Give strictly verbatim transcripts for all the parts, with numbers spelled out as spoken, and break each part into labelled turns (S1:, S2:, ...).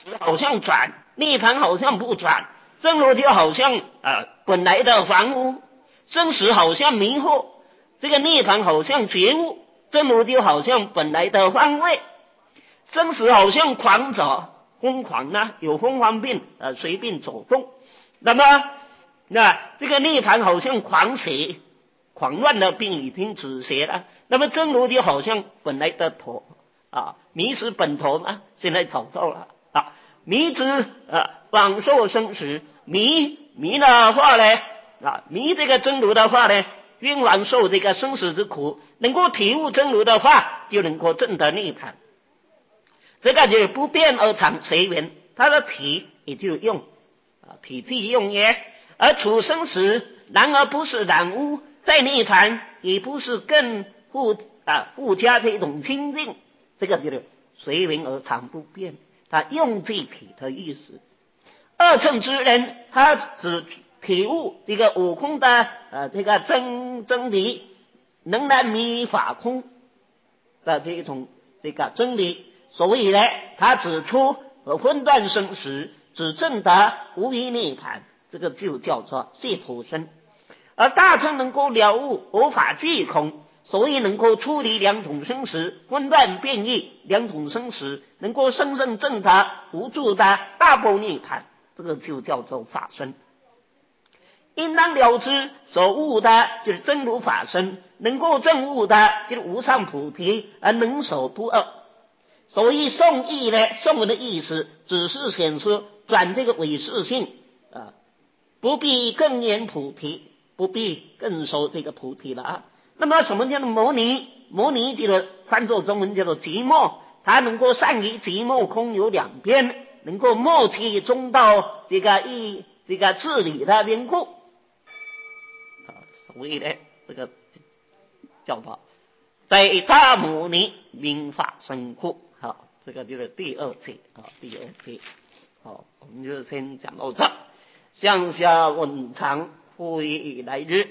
S1: 好像转，涅槃好像不转，真如就好像啊、呃、本来的凡夫，生死好像迷惑，这个涅槃好像觉悟，真如就好像本来的方位，生死好像狂者疯狂啊，有疯狂病呃随便走动，那么那这个涅槃好像狂邪，狂乱的病已经止邪了，那么真如就好像本来的头啊，迷失本头呢，现在找到了啊，迷之啊往受生死，迷迷的话呢啊，迷这个真如的话呢，冤枉受这个生死之苦，能够体悟真如的话，就能够证得涅槃。这个就是不变而常随缘，它的体也就用啊，体即用也。而处生死，然而不是染污，在涅槃也不是更附啊附加这种清净，这个就是随缘而常不变，他用这体的意思。二乘之人，他只体悟这个悟空的呃这个真真理，能然迷法空的这种这个真理。所以呢，他指出和分断生死，只证得无余涅槃，这个就叫做解脱身。而大乘能够了悟无法具空，所以能够处理两种生死，分断变异两种生死，能够生生证得无助的大波涅槃，这个就叫做法身。应当了知所悟的就是真如法身，能够证悟的就是无上菩提，而能守不二。所以颂义呢，颂文的意思只是显出转这个伪示性啊，不必更言菩提，不必更说这个菩提了啊。那么什么叫做摩尼？摩尼这个翻作中文叫做寂寞，它能够善于寂寞空有两边，能够默契中道这个一这个治理的缘故啊，所以呢，这个叫做在大摩尼明法身故。好，这个就是第二题啊，第二题。好，我们就先讲到这。向下问长，复以来日。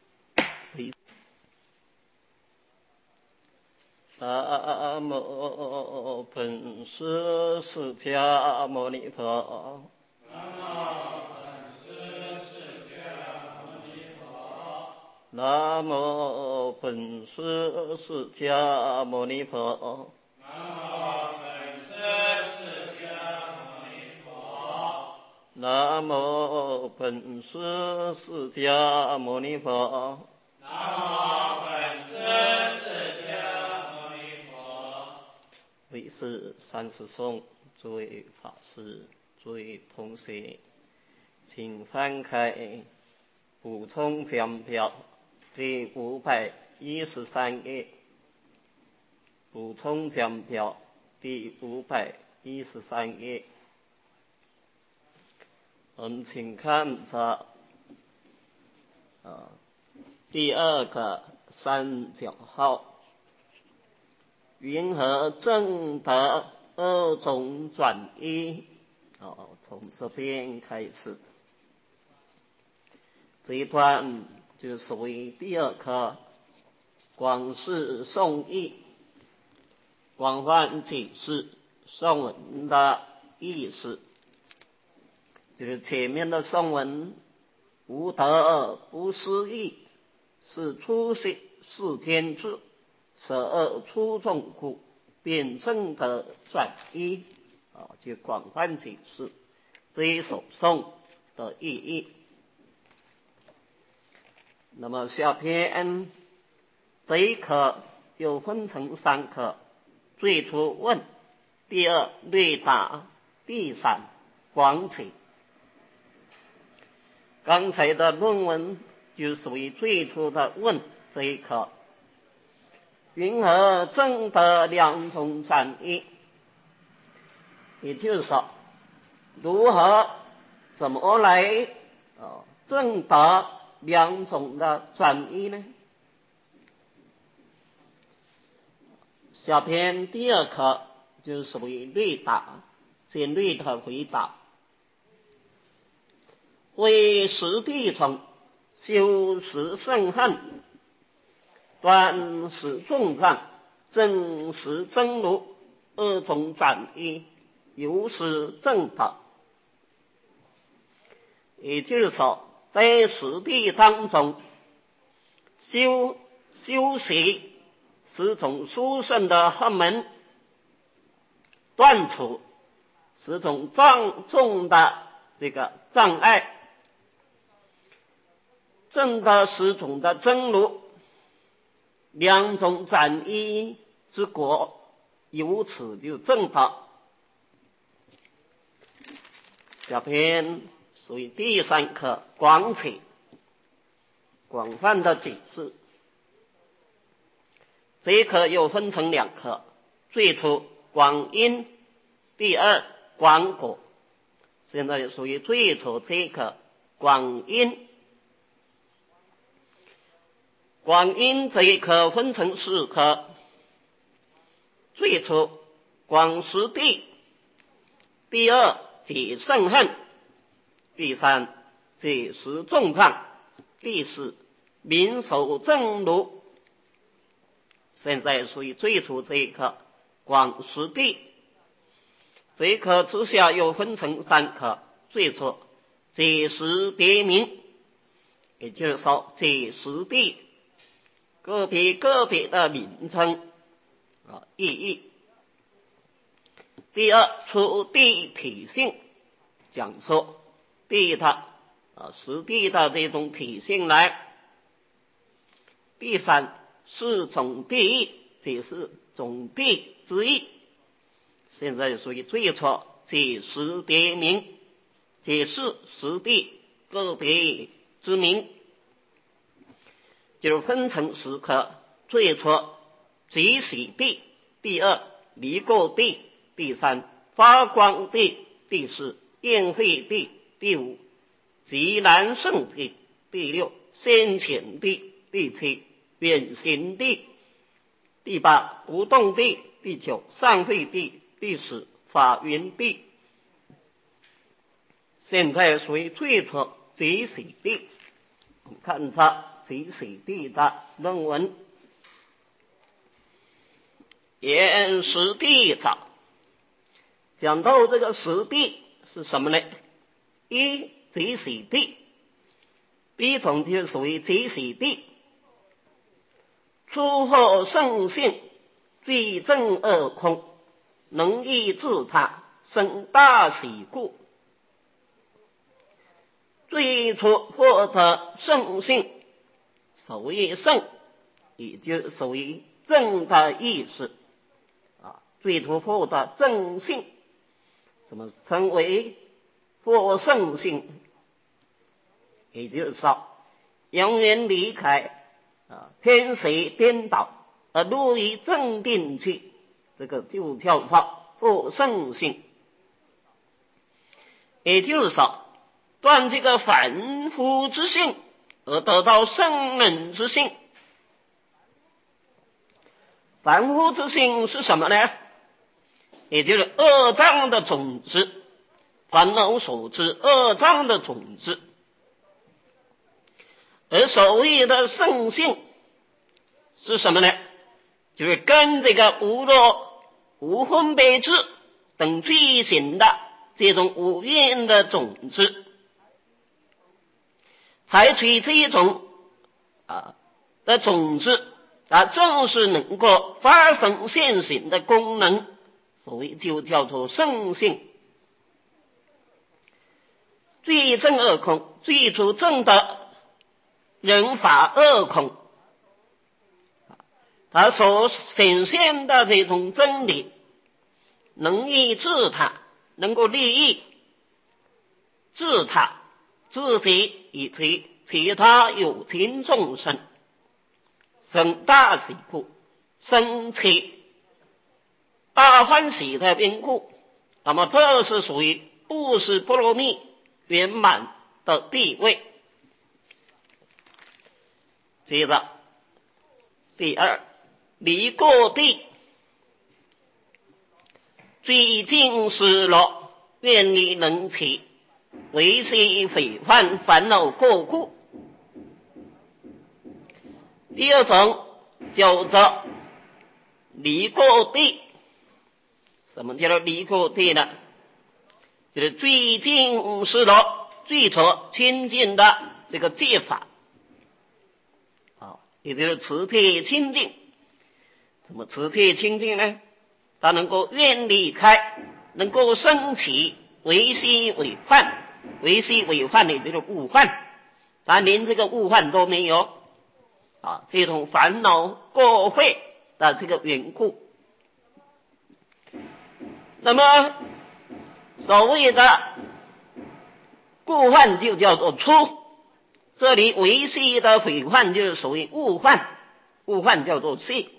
S1: 南无本师释迦牟尼佛。南无本师释迦牟尼佛。南无本师释迦牟尼佛。南无本师释迦牟尼佛。为是三十颂，诸位法师、诸位同学，请翻开补充讲表第五百一十三页。补充讲表第五百一十三页。我们请看着呃第二个三角号，云何证得二种转依？哦，从这边开始，这一段就属于第二课广释颂义，广泛解释颂文的意思。就是前面的颂文，无得不思议，是出世世间智，舍恶出众故，便证得转依啊，就广泛解释这一首颂的意义。那么下篇这一课又分成三课，最初问，第二略答，第三广解。刚才的论文就属于最初的问这一课，云何证得两种转依？也就是说，如何怎么来呃证得两种的转依呢？下篇第二课就属于略答，简略的回答。为实地从修持圣恨，断使众障，证实真如二种转依， 由是正道。也就是说，在实地当中修修习是从殊胜的法门断除十种障重的这个障碍，证得十种的真如，两种转依之果，由此就正道。下篇属于第三课广启，广泛的解释。这一课又分成两课，最初广因，第二广果。现在属于最初这一课广因。广因这一课分成四课，最初广实地，第二解圣恨，第三解实众障，第四明守正如。现在属于最初这一课广实地。这一课之下又分成三课，最初解实别名，也就是说解实地个别个别的名称啊意义。第二出地体性，讲说地的啊实地的这种体性来。第三是总地义，这是总地之意。现在属于最初解实别名，解释实地个别之名，就分成十课。最初即喜地，第二离垢地，第三发光地，第四宴会地，第五极难胜地，第六先前地，第七远行地，第八不动地，第九上会地，第十法云地。现在属于最初即喜地。我们看着即喜地的论文。言实地者，讲到这个实地是什么呢？一即喜地，第一种就属于即喜地。出后圣性，具正二空，能益自他，生大喜故。最初获得圣性，所谓圣，也就属于正的意思啊。最初获得正性，怎么称为获圣性？也就是说，永远离开啊偏邪颠倒，而入于正定去，这个就叫做获圣性。也就是说，断这个凡夫之性，而得到圣人之性。凡夫之性是什么呢？也就是恶障的种子，烦恼所致恶障的种子。而所谓的圣性是什么呢？就是跟这个无漏、无分别智等罪行的这种五蕴的种子，采取这一种啊的种子啊，正是能够发生现行的功能，所以就叫做圣性。最正二空，最初正的人法二空，他所显现的这种真理，能益自他，能够利益自他、自己以及其他有情众生，生大喜故，生起大欢喜的缘故。那么这是属于布施波罗蜜圆满的地位。接着第二离垢地，最近失落，愿力能起，为系匪患烦恼过故。第二种叫做离垢地。什么叫做离垢地呢？ 就是最近是的最可亲近的这个戒法啊，也就是持戒清净。怎么持戒清净呢？它能够远离开，能够升起为息为患，为息为患的这个误患，它连这个误患都没有啊，这种烦恼过会的这个缘故。那么所谓的故患就叫做初，这里为息的毁患就是属于误患，误患叫做息。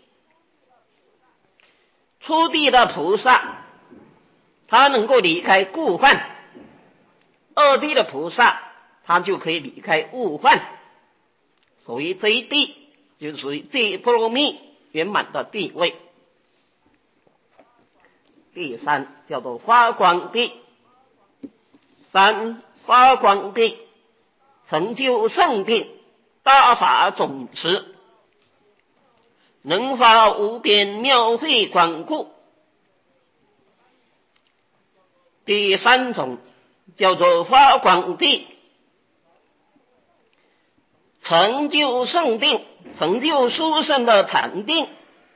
S1: 初地的菩萨他能够离开故患，二地的菩萨他就可以离开误患，所以这一地就属于最波罗蜜圆满的地位。第三叫做发光地，三发光地成就圣定，大法总持，能发无边妙慧广固。第三种叫做发光地，成就圣定，成就殊胜的禅定。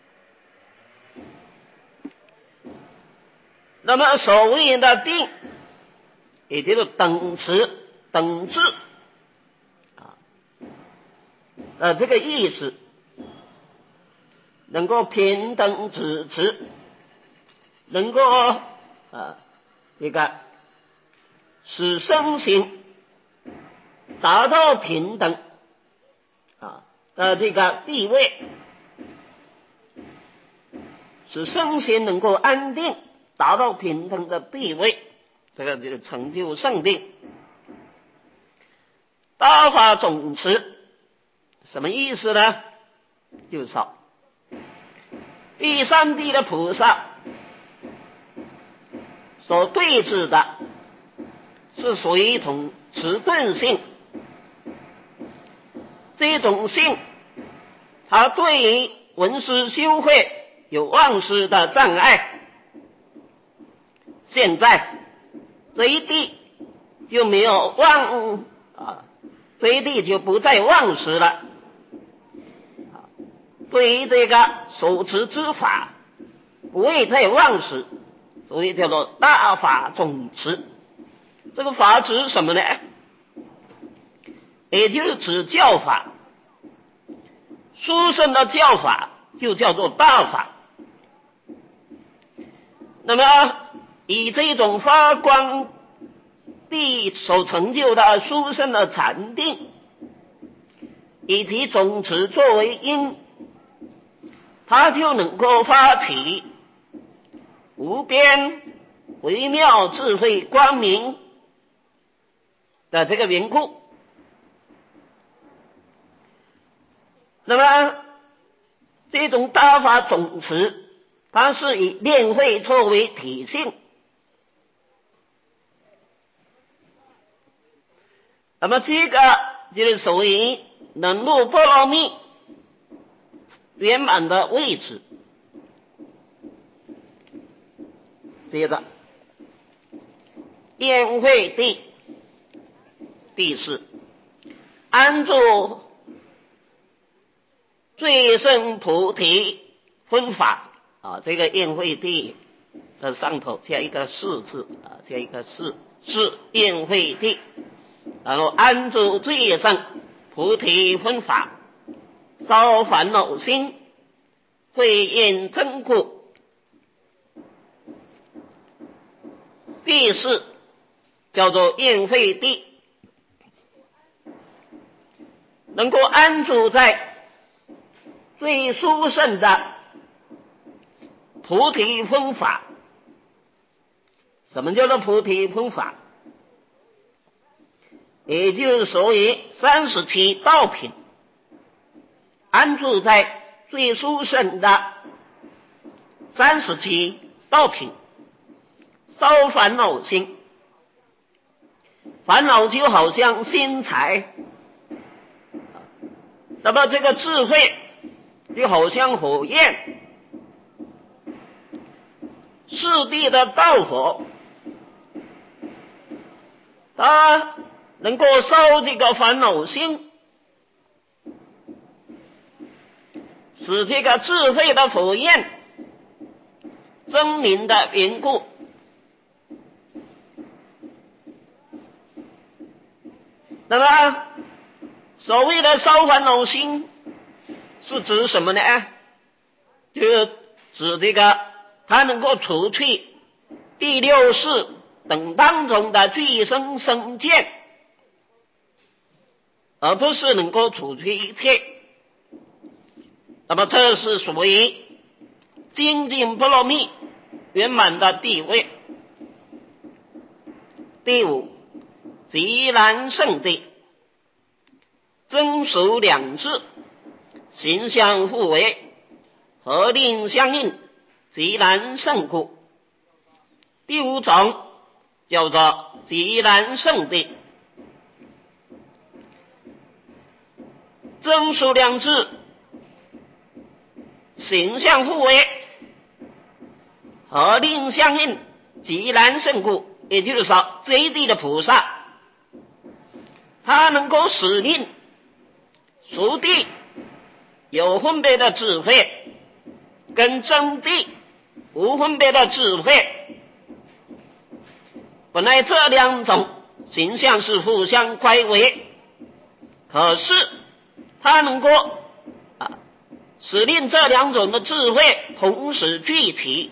S1: 那么所谓的定，也就是等持等至啊，呃，这个意思能够平等支持，能够啊这个使身心达到平等啊的这个地位，使身心能够安定，达到平等的地位，这个就是成就圣定。大法总持什么意思呢？就是说第三地的菩萨所对治的是属于一种迟钝性，这种性它对于闻思修慧有忘失的障碍，现在这一地就没有忘啊，这一地就不再忘失了。对于这个所持之法不会再忘失，所以叫做大法总持。这个法指什么呢？也就是指教法，殊胜的教法就叫做大法。那么以这种发光地所成就的殊胜的禅定，以及总持作为因，它就能够发起无边微妙智慧光明的这个缘故。那么这种大法总持，它是以炼慧作为体性。那么这个就是属于能入波罗蜜圆满的位置。接着宴会地第四，安住最胜菩提分法啊，这个宴会地的上头加一个是字啊，加一个是是宴会地，然后安住最胜菩提分法，烧烦恼心，慧眼真故。第四叫做宴会地，能够安住在最殊胜的菩提分法。什么叫做菩提分法？也就是所谓三十七道品，安住在最殊胜的三十七道品，烧烦恼心。烦恼就好像薪财，那么这个智慧就好像火焰，四谛的道火他能够收这个烦恼心，使这个智慧的火焰真明的缘故。那么所谓的烧烦恼心是指什么呢？就是指这个它能够除去第六识等当中的俱生生见，而不是能够除去一切。那么这是属于精进波罗蜜圆满的地位。第五，极难胜地，真俗两致，形象互为，合令相应，极难胜故。第五种叫做极难胜地，真俗两致，形象互为，合令相应，极难胜故。也就是说，这一地的菩萨，他能够使令熟地有分别的智慧，跟真地无分别的智慧，本来这两种形象是互相乖违，可是他能够啊使令这两种的智慧同时聚齐，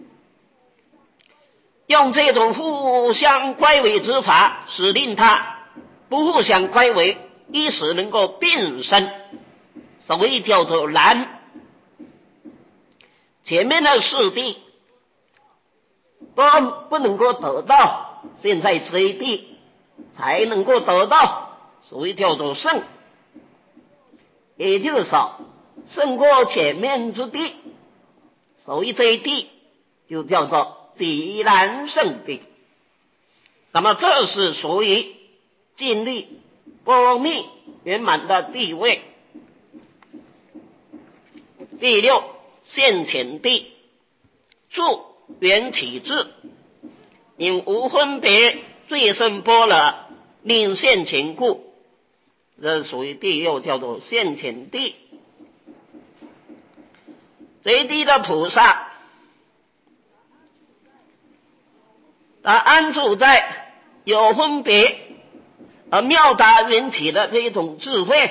S1: 用这种互相乖违之法，使令它不互相乖违，一时能够并生，所谓叫做难。前面的四地都不能够得到，现在这一地才能够得到，所谓叫做胜。也就是说，胜过前面之地，所谓这一地就叫做极难胜地。那么这是属于尽力波罗蜜圆满的地位。第六，现前地，住缘起智，因无分别最胜波罗，令现前故。这属于第六，叫做现前地。这一地的菩萨，他安住在有分别而妙达缘起的这一种智慧，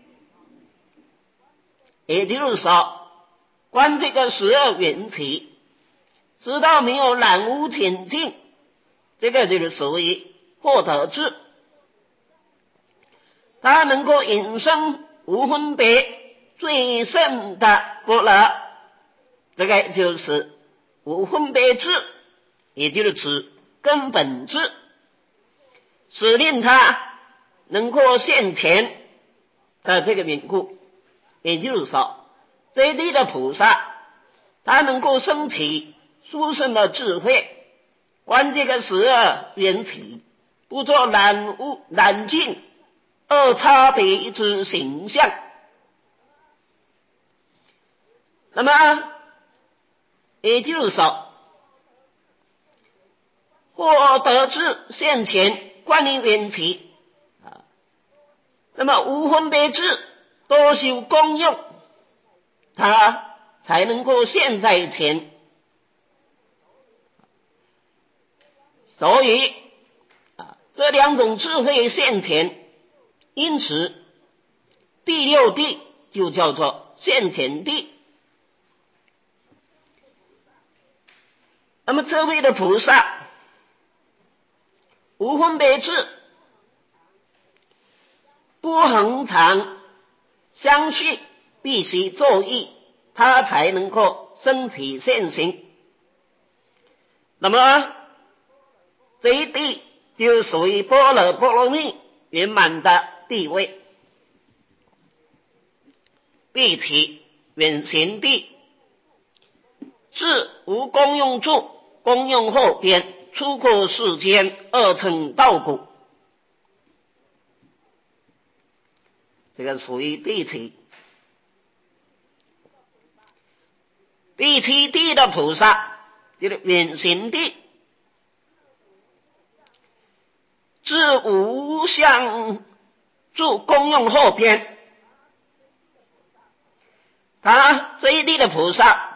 S1: 也就是说，观这个十二缘起，知道没有染污浅净，这个就是属于获得智。它能够引生无分别最胜的波罗，这个就是无分别智，也就是指根本智，使令它能够现前的这个缘故。也就是说，这一地的菩萨，他能够升起殊胜的智慧，观这个十二缘起，不做染污染净二差别之形象。那么也就是说，获得智现前观念缘起啊，那么无分别智多修功用，他才能够现在前。所以啊，这两种智慧现前，因此第六地就叫做现前地。那么这位的菩萨无分别智，不恒常相续，必须作意，他才能够身体现行。那么这一地就属于波罗波罗蜜圆满的地位。第七，远行地，智无功用处，功用后边，出过世间，二乘道果。这个属于第七。第七地的菩萨就是远行地，智是无相住功用后边，他这一地的菩萨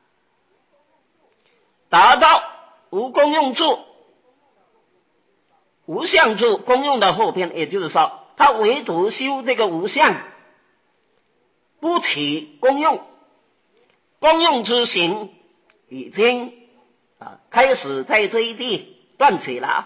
S1: 达到无功用住、无相住功用的后边，也就是说，他唯独修这个无相，不起功用，功用之行已经啊开始在这一地断绝了。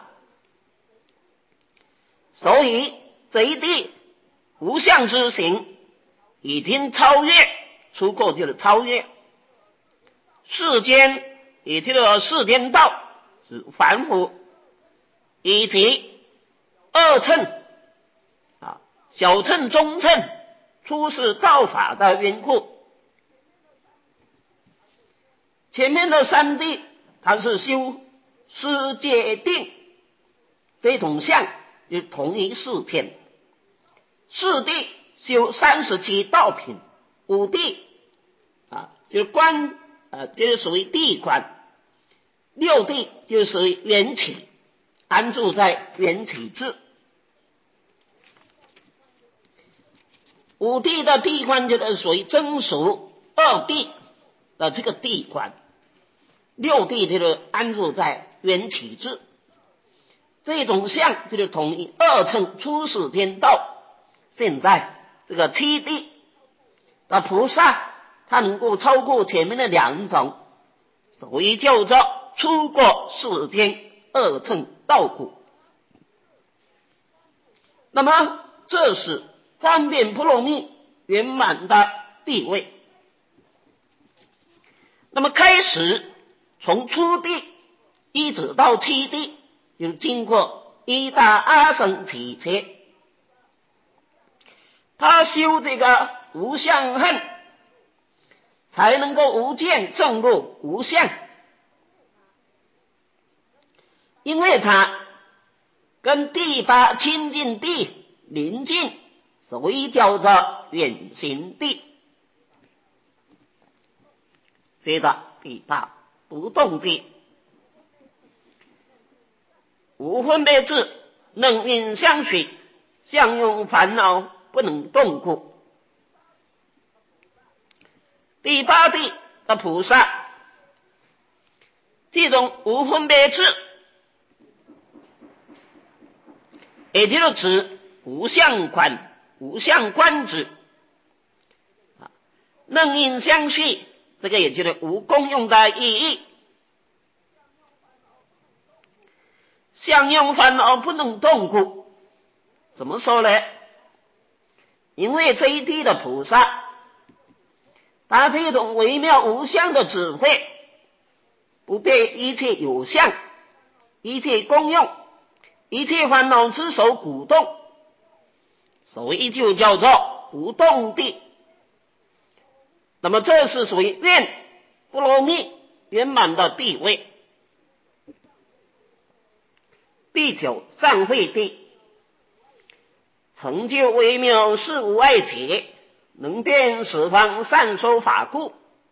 S1: 所以这一地无相之行已经超越，出过就是超越世间，也就是世间道是凡夫以及二乘啊小乘中乘出世道法的缘故。前面的三谛它是修世界定这种相，就同一世间。四谛修三十七道品，五谛啊就是观啊就是属于谛观，六谛就属于缘起，安住在缘起智。五谛的谛观就是属于真俗二谛的这个谛观，六谛就是安住在缘起智。这种相就是统一二乘出世间道。现在这个七谛的菩萨，他能够超过前面的两种，所以叫做出过世间二乘道果。那么这是方便波罗蜜圆满的地位。那么开始从初地一直到七地，就经过一大阿僧祇劫，他修这个无相恨，才能够无见证入无相。因为他跟第八清净地临近，所以叫做远行地。接着第八不动地，无分别智，能运相续，相用烦恼不能动故。第八地的菩萨，这种无分别智，也就是指无相观、无相观之，能因相续，这个也就是无功用的意义。相用烦恼不能动故，怎么说呢？因为这一地的菩萨，他这种微妙无相的智慧，不被一切有相、一切功用、一切烦恼之手鼓动，所以就叫做不动地。那么这是属于愿波罗蜜圆满的地位。第九善慧地，成就微妙事无碍解，能辨十方善说法故。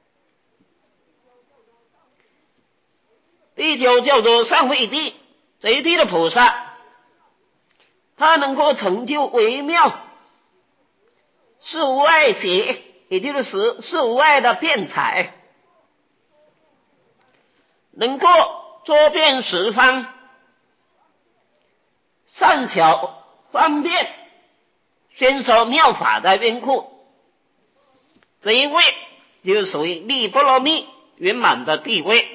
S1: 第九叫做善慧地，这一地的菩萨，他能够成就微妙事无碍解，也就是事无碍的辩才，能够周遍十方，善巧方便宣说妙法的缘故。这一位就属于立波罗蜜圆满的地位。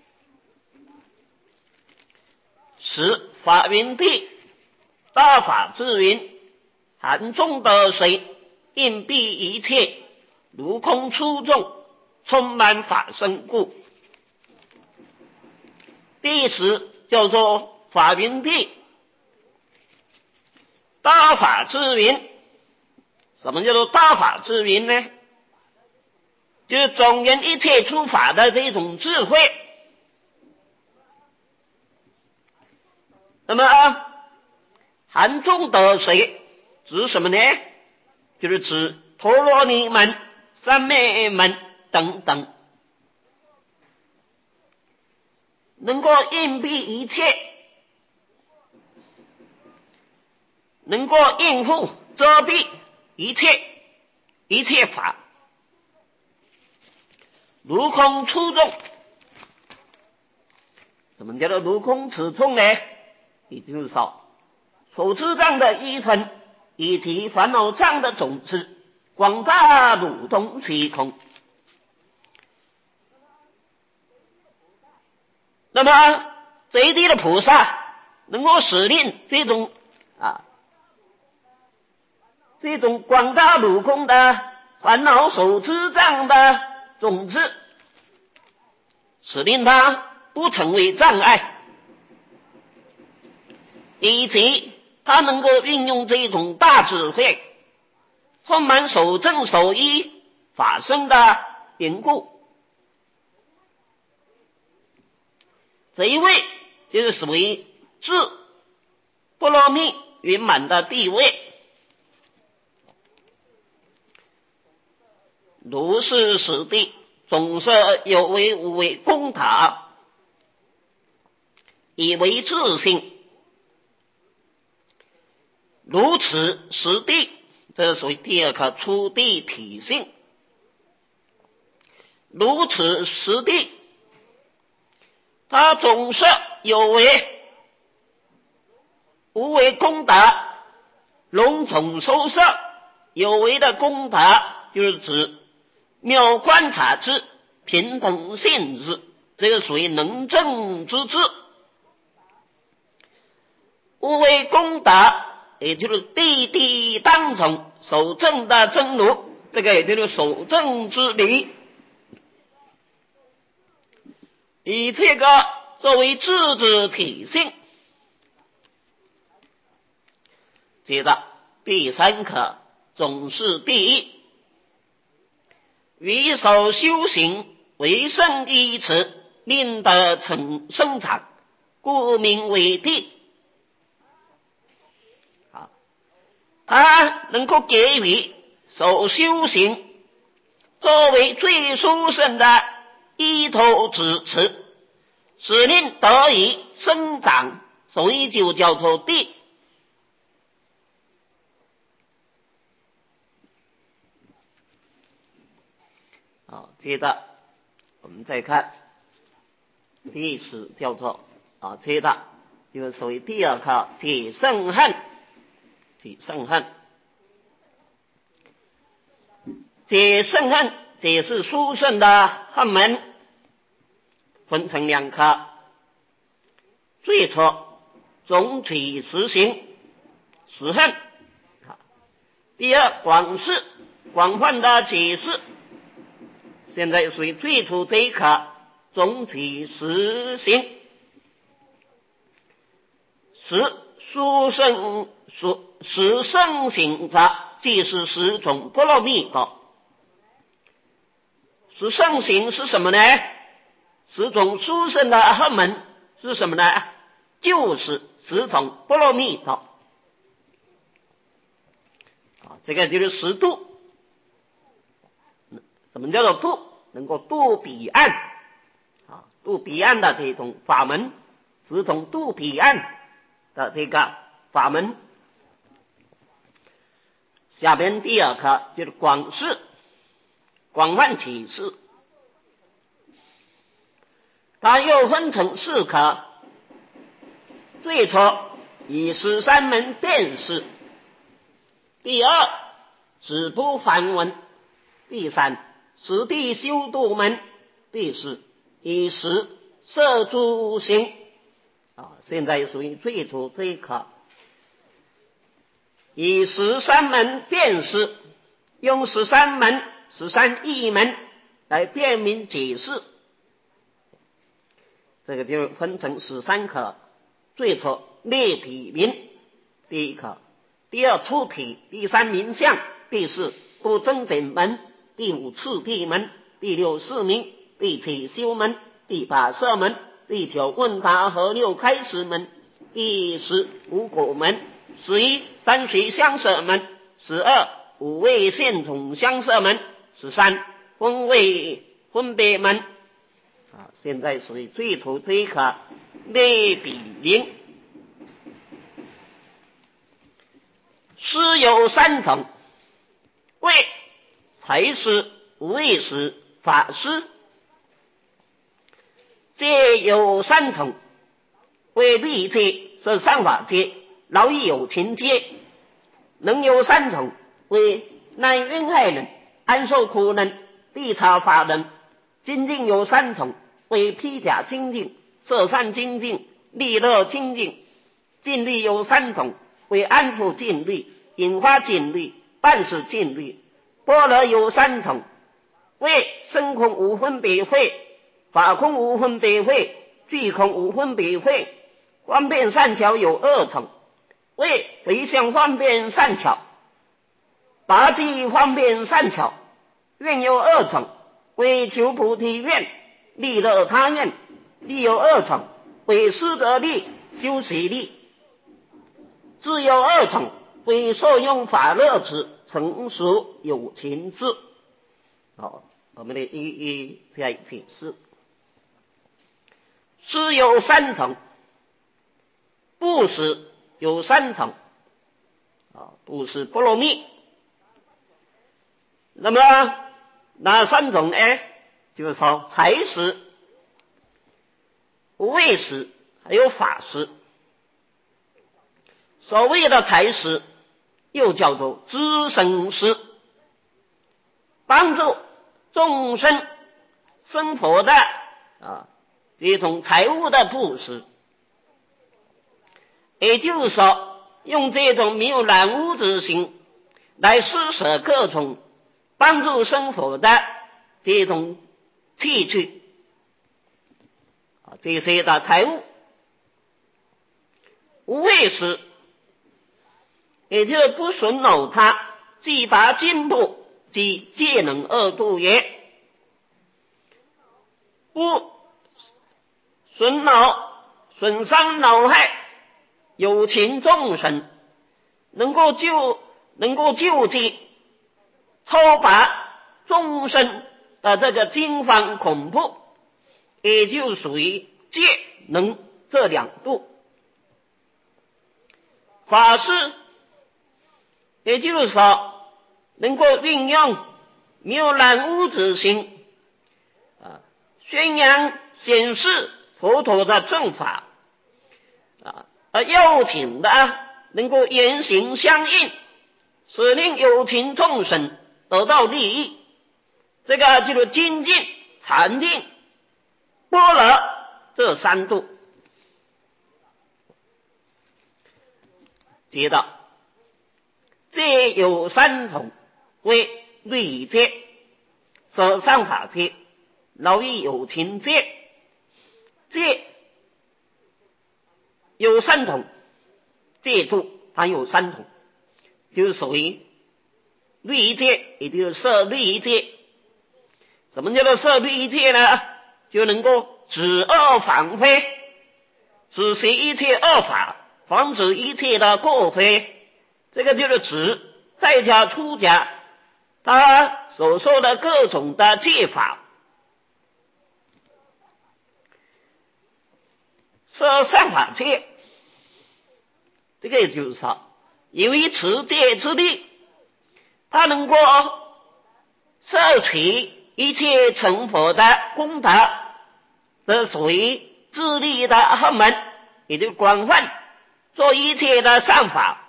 S1: 十法云地，大法之云，含众得水，应蔽一切，如空出众，充满法身故。第十叫做法云地，大法之云。什么叫做大法之云呢？就是总圆一切诸法的这种智慧。那么含众得水指什么呢？就是指陀罗尼门、三昧门等等，能够应蔽一切， 能够应付遮蔽一切一切法，如空出众。怎么叫做如空此众呢？也就是说，手持障的一分以及烦恼障的种子，广大如同虚空。那么这一地的菩萨能够使令这种啊这种广大如空的烦恼手持障的种子，使令它不成为障碍，以及他能够运用这种大智慧，充满守正守一法身的缘故。这一位就是属于智波罗蜜圆满的地位。如是实地，总摄有为无为供塔，以为自性。如此实地，这属于第二颗初地体性。如此实地，他总摄有为无为供达，笼统收摄有为的供达，就是指妙观察之平等性质，这个属于能正之智。无为供达，也就是地地当中守正的真如，这个也就是守正之理，以这个作为智之体性。接着第三课总是第一，于守修行为圣依持，令得成生产，故名为地。好，它能够给予守修行作为最殊胜的依托支持，使令得以生长，所以就叫做地。好，接着我们再看第四叫做啊，接着就是属于第二课解圣恨。解圣恨，解圣恨，解是殊胜的恨门，分成两课。最初总体实行实恨，第二广释广泛的解释。现在属于最初这一课总体实行实殊胜实圣行者，即是十种波罗蜜多。实圣行是什么呢？十种殊胜的恨门是什么呢？就是十种波罗蜜多。啊，这个就是十度。什么叫做度？能够渡彼岸啊，渡彼岸的这种法门，十种渡彼岸的这个法门。下边第二课就是广释广泛启示，它又分成四课。最初以十三门辩释，第二止不梵文，第三实地修度门，第四以实摄诸行。啊，现在属于最初这一课，以十三门辩释，用十三门十三义门来辨明解释。这个就分成十三课。最初列体名，第一课；第二出体，第三名相，第四不增减门，第五次第门，第六释名，第七修门，第八摄门，第九问答和六开始门，第十无果门，十一三随相摄门，十二五位现统相摄门，十三分位分别门。啊，现在属于最初这一课列比名。 师有三层，为财师、无畏师、法师。戒有三层，为律戒是善法戒，劳逸有情戒。能有三层，为耐冤害人，安受苦人，利他法人。精进有三层，为披甲精进，摄善精进，利乐精进。禁律有三层，为安抚禁律，引发禁律，办事禁律。般若有三层，为身空无分别慧，法空无分别慧，具空无分别慧。方便善巧有二层，为回向方便善巧，拔济方便善巧。愿有二层，为求菩提愿，利乐他愿。利有二层，为施得利，修习利。智有二层，为受用法乐之，成熟有情智。好，我们来一一再解释。施有三层，布施有三层，啊，布施波罗蜜。那么哪三种呢？就是说财施、无畏施还有法施。所谓的财施又叫做资生施，帮助众生生活的啊这种财物的布施，也就是说用这种没有染污之心来施舍各种帮助生活的这种器具啊，这些的财物。无畏施也就是不损恼他，既拔进步，即戒能二度也。不损恼、损伤恼害有情众生，能够救能够救济超拔众生的这个惊慌恐怖，也就属于戒能这两度。法师也就是说能够运用没有染污之心啊，宣扬显示佛陀的正法啊，而邀请的能够言行相应，使令有情众生得到利益。这个就是精进、禅定、般若这三度。接到戒有三种，为律戒、舍善法戒、劳逸有情戒。戒有三种，戒度它有三种，就是属于律戒，也就是摄律戒。什么叫做摄律戒呢？就能够止恶防非，止息一切恶法，防止一切的过非。这个就是指在家出家他所说的各种的戒法。摄善法戒，这个也就是说由于持戒之力，他能够摄取一切成佛的功德，这属于自利的法门，也就广泛做一切的善法。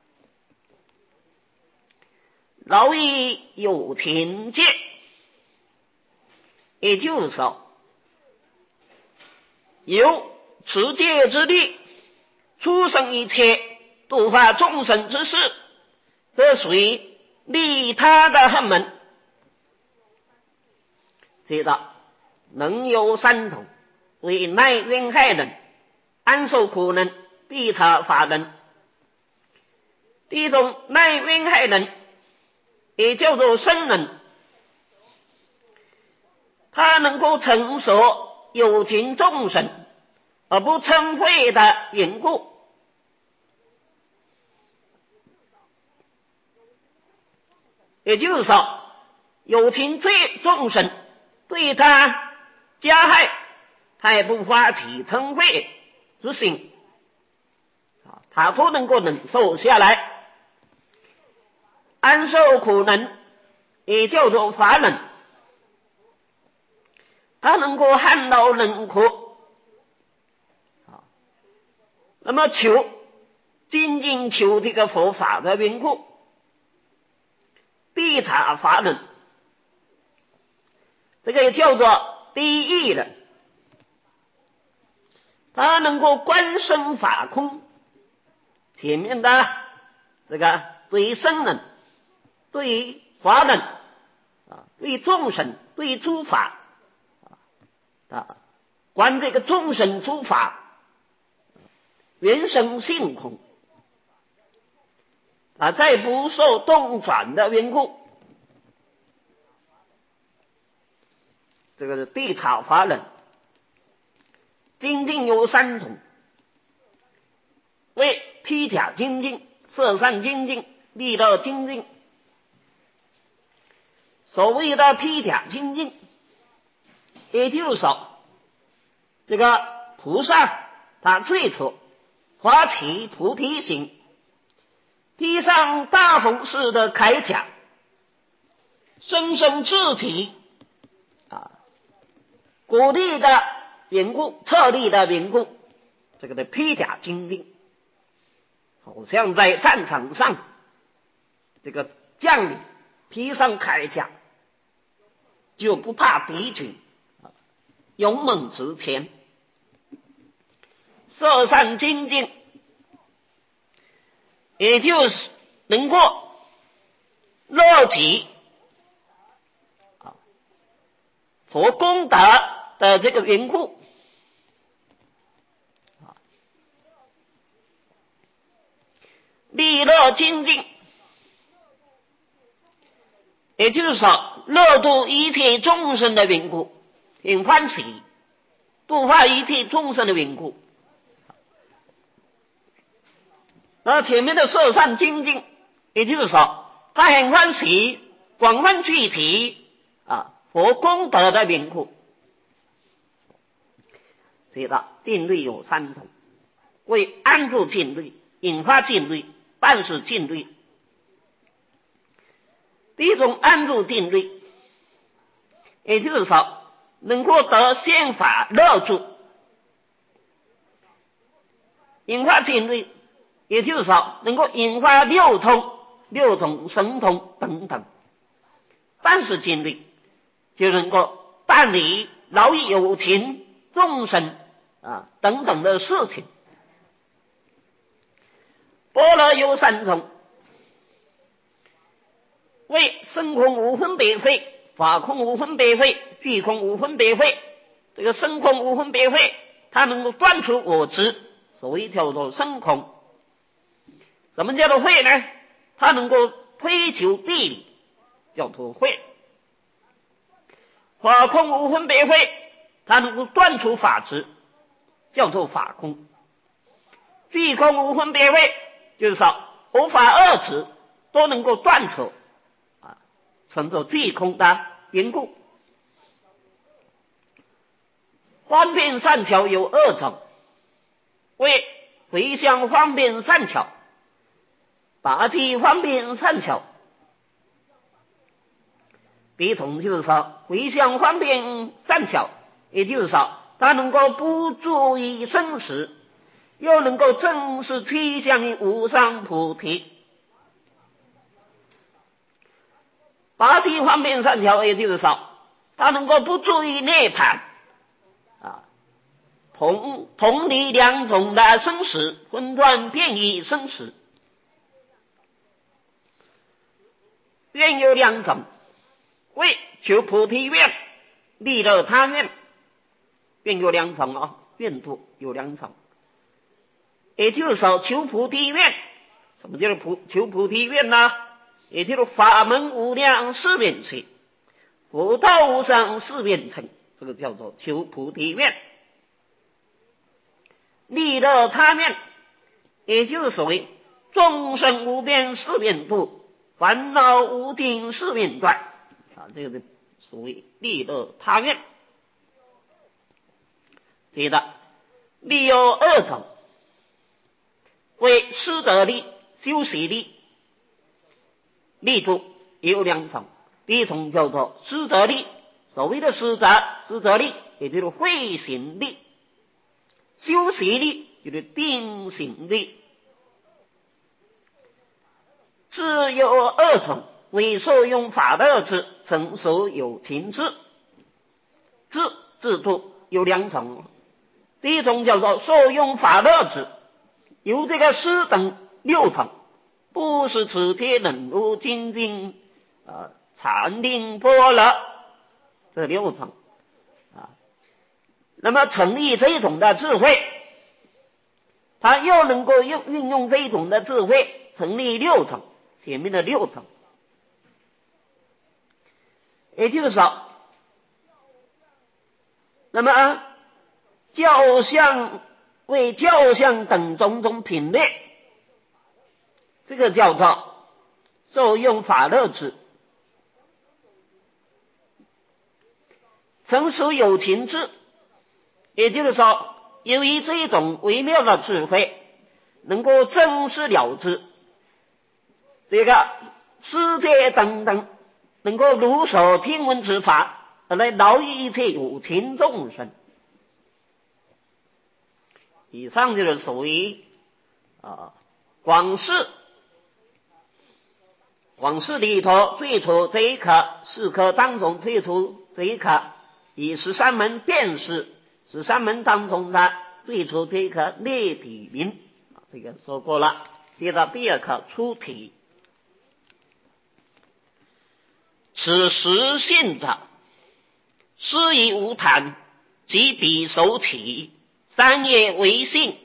S1: 劳逸有情戒，也就是说由持戒之力出生一切度化众生之事，这属于利他的法门。知道能有三种，为耐冤害人，安受苦人，利他法人。第一种耐冤害人，也叫做僧人，他能够承受有情众生而不嗔恚的缘故。也就是说有情罪众生对他加害，他也不发起嗔恚之心，他都能够忍受下来。 安受苦能，也叫做法忍，它能够hand劳忍苦。那么求精进求这个佛法的缘故，必察法忍，这个也叫做第一忍，它能够观身法空。前面的这个对于僧人，对于法忍啊，对于众生，对于诸法啊，观这个众生诸法原生性空啊，在不受动转的缘故，这个是地草法忍。精进有三种，为披甲精进、摄善精进、利乐精进。所谓的披甲精进，也就是说，这个菩萨他最初发起菩提心，披上大红色的铠甲，深深自己啊鼓励的缘故，策力的缘故，这个的披甲精进，好像在战场上，这个将领披上铠甲，就不怕敌军，勇猛直前。摄善精进，也就是能够乐己佛功德的这个缘故。利乐精进，也就是说乐度一切众生的缘故，很欢喜度化一切众生的缘故。那前面的摄善精进，也就是说他很欢喜广泛具体啊佛功德的缘故。知道静虑有三种，为安住静虑、引发静虑、办事静虑。第一种安住静虑，也就是说能够得宪法乐住。引发静虑，也就是说能够引发六通、六种神通等等。办事静虑就能够办理劳役有情众生啊等等的事情。般若有三种，为身空无分别非、法空无分别非、具空无分别非。这个身空无分别非，它能够断除我执，所谓叫做身空。什么叫做慧呢？它能够推求地理，叫做慧。法空无分别非，它能够断除法执，叫做法空。具空无分别非，就是说无法二执都能够断除啊，称作具空的缘故。方便善巧有二种，为回向方便善巧、拔济方便善巧。第一种就是说回向方便善巧，也就是说它能够不注意生死，又能够正式趋向于无上菩提。拔济方便善巧，也就是说它能够不注意涅槃啊，同同理两种的生死，分段变异生死。愿有两种，为求菩提愿、利乐他愿。愿有两种啊，愿度有两种。也就是说求菩提愿，什么叫做求菩提愿呢？也就是法门无量誓愿行，佛道无上誓愿成，这个叫做求菩提愿。利乐他愿，也就是所谓众生无边誓愿度，烦恼无尽誓愿断啊，这个是所谓利乐他愿。记得利有二种，为施得力、修习力。 力度有两种，第一种叫做施则力，所谓的施则施则力也就是会行力，修习力就是定行力。智有二种，为受用法乐之，成熟有情智。智制度有两种，第一种叫做受用法乐之，由这个师等六层，不是持戒忍辱精进啊禅定般若这六层啊，那么成立这种的智慧，他又能够用运用这种的智慧成立六层，前面的六层，也就是说，那么教相为教相等种种品类，这个叫做受用法乐之。成熟有情智，也就是说，由于这种微妙的智慧，能够正视了之，这个世界等等，能够如所听闻之法，而来饶益一切有情众生。以上就是属于啊广释，广释里头最初这一课，四课当中最初这一课，以十三门辨识，十三门当中的最初这一课列体名，这个说过了。接着第二课出题。此实性者，师以无谈，即彼手起，三业为性。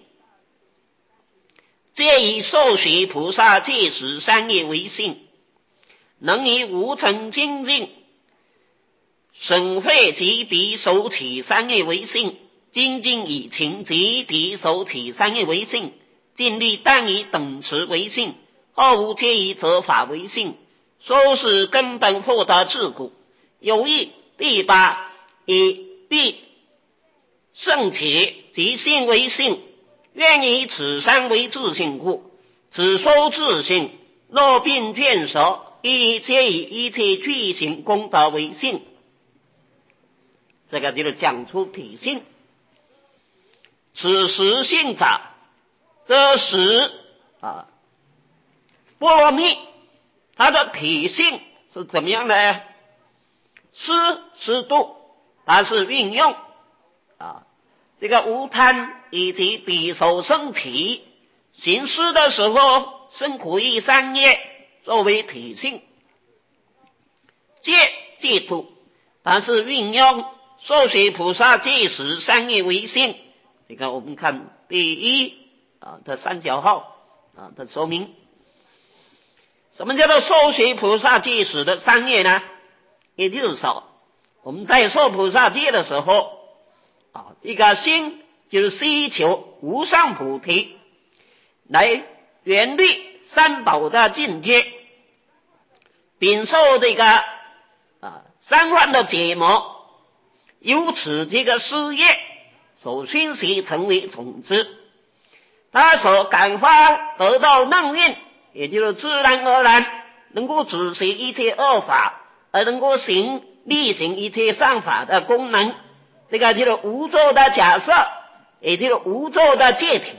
S1: 皆以受学菩萨戒时三业为性，能以无尘精进，审会即彼手起三业为性，精进以情即彼手起三业为性，尽力但以等持为性，后无皆以责法为性，说是根本获得自故。有意第八，以必圣且即性为性，愿以此三为自性故，此说自性，若并卷首，亦皆以一切具行功德为性。这个就是讲出体性。此实性者，这实啊波罗蜜它的体性是怎么样呢？施施度，它是运用啊这个无贪以及比手生起，行施的时候生苦役三业作为体性。戒戒度，它是运用受学菩萨戒时三业为性。这个我们看第一啊的三角号啊的说明。什么叫做受学菩萨戒时的三业呢？也就是说，我们在受菩萨戒的时候啊，这个心就是希求无上菩提，来圆律三宝的境界，秉受这个啊三万的解魔，由此这个事业所熏习成为种子，他所感发得到能运，也就是自然而然能够止息一切恶法，而能够行力行一切善法的功能。这个就是无作的假设，也就是无作的戒体，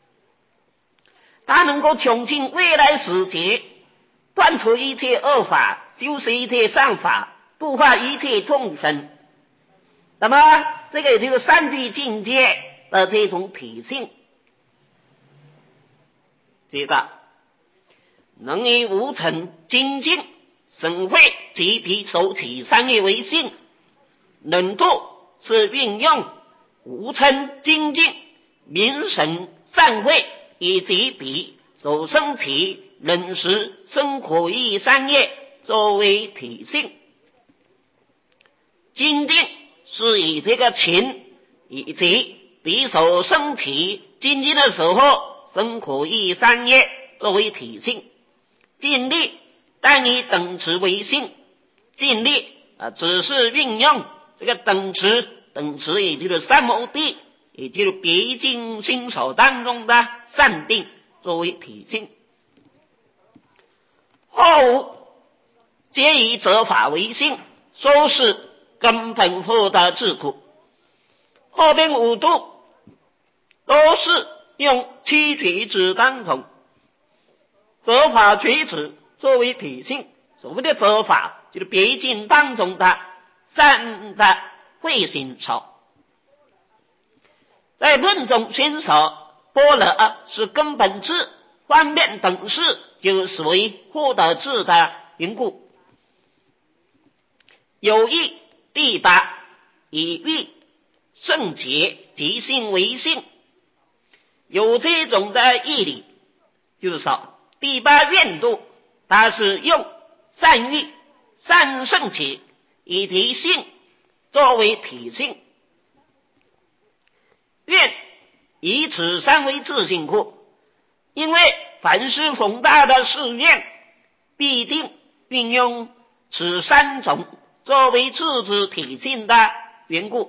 S1: 它能够穷尽未来时节，断除一切恶法，修持一切善法，度化一切众生。那么这个也就是三际境界的这种体性。接着能以无尘精进，审会即彼手起三业为性。忍度是运用无嗔精进、明神善慧以及彼手生起忍时生苦役三业作为体性。精进是以这个情以及彼手生起精进的时候生苦役三业作为体性。尽力但以等持为性，尽力啊只是运用这个等持，等持也就是三摩地，也就是别经心手当中的善定作为体性。后皆以责法为心，说是根本获得治国。后边五度都是用七举止当头，责法举止作为体性。所谓的责法，就是别经当中的善的慧心操。在论中宣说般若是根本智，方便等事就属于获得智的缘故。有义第八，以义圣洁即性为性，有这种的义理，就是说第八愿度，它是用善义、善圣洁以及性作为体性。愿以此三为自性故，因为凡是宏大的誓愿，必定运用此三种作为自之体性的缘故。